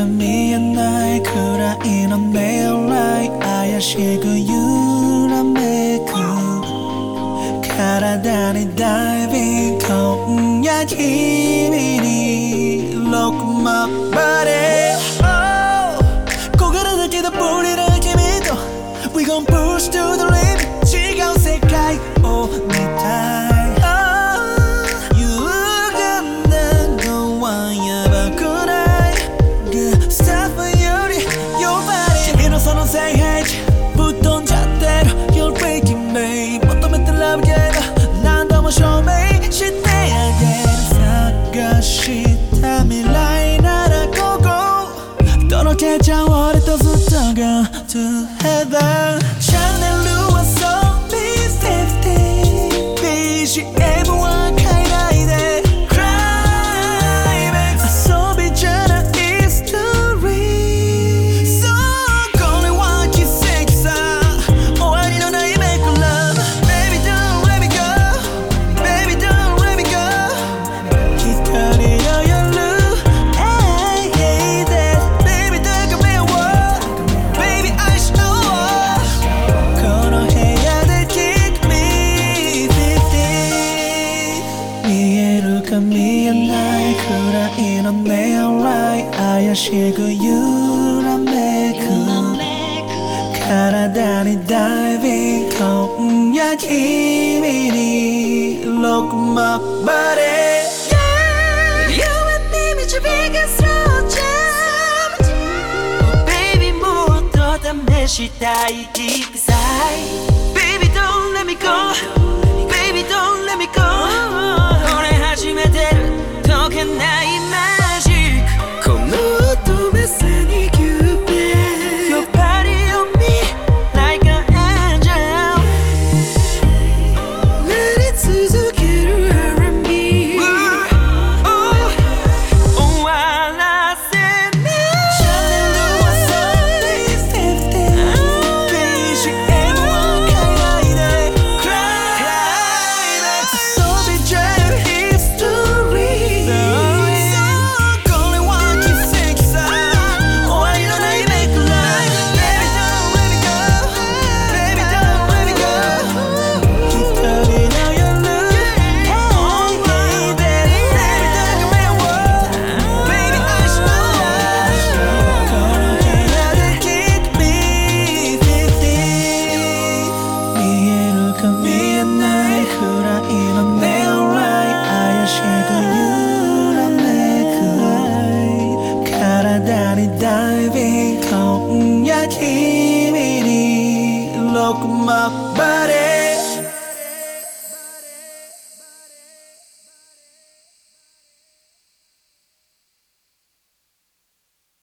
見えないくらいのネオライト怪しく揺らめく体にダイビング今夜君に Lock my body小柄だけどブリな君と We gon' push to the limit 違う世界を見たいぶっ飛んじゃってる You're breaking me 求めて Love Game 何度も証明してあげる探した未来ならここ届けちゃう俺とずっと Go to heaven チャンネルは So Be Safety BGM は変えないで Climax 遊びじゃないストーリー見えないくらいのネオライト怪しく揺らめく体にダイビング今夜君に Lock my body You and me 導く slow jam Baby もっと試したい Deep inside Baby don't let me go Baby don't let me go始めてる解けないマジックこの音めさに Cupid Your body on me like an angel なり続ける R&B 終わらせないチャンネルは So Be Safety BGM は変えないで Climax 遊びじゃダイビング今夜君に Lock my body